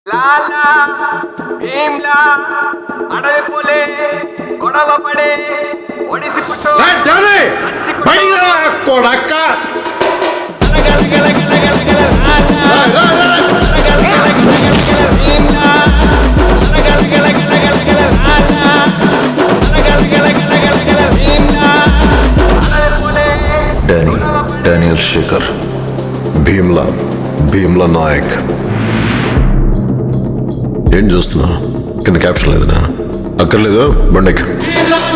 లాలా భీమ్లా అడవి పోలే గొడవ పడే ఒడిసి పుట్టు కొడక్క డానియల్ శేఖర్ భీమ్లా నాయక్. ఏం చూస్తున్నా? కింద క్యాప్షన్ లేదనా? అక్కర్లేదు, బండెక్.